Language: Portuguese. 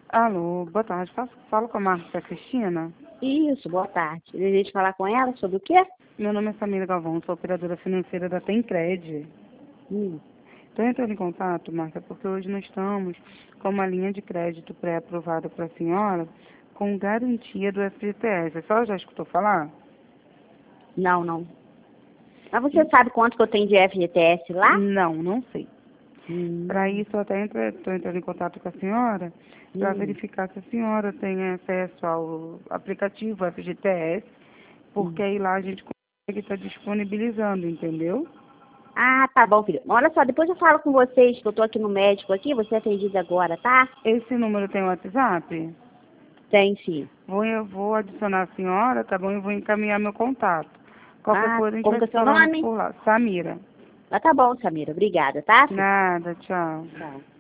Alô, boa tarde. Falo com a Marta Cristina. Isso, boa tarde. Deseja falar com ela sobre o quê? Meu nome é Samira Galvão, sou operadora financeira da Temcred. Estou entrando em contato, Marta, porque hoje nós estamos com uma linha de crédito pré-aprovada para a senhora com garantia do FGTS. A senhora já escutou falar? Não. Mas você sabe quanto que eu tenho de FGTS lá? Não sei. Hum. Para isso, eu até estou entrando em contato com a senhora para verificar se a senhora tem acesso ao aplicativo FGTS, porque aí lá a gente consegue estar disponibilizando, entendeu? Ah, tá bom, filho. Olha só, depois eu falo com vocês, que eu tô aqui no médico aqui, você é atendido agora, tá? Esse número tem WhatsApp? Tem sim. Eu vou adicionar a senhora, tá bom? E vou encaminhar meu contato. Qualquer coisa a gente Como vai que é se seu falando nome? por lá. Samira. Ah, tá bom, Samira. Obrigada, tá, filho? Nada, tchau. Tchau.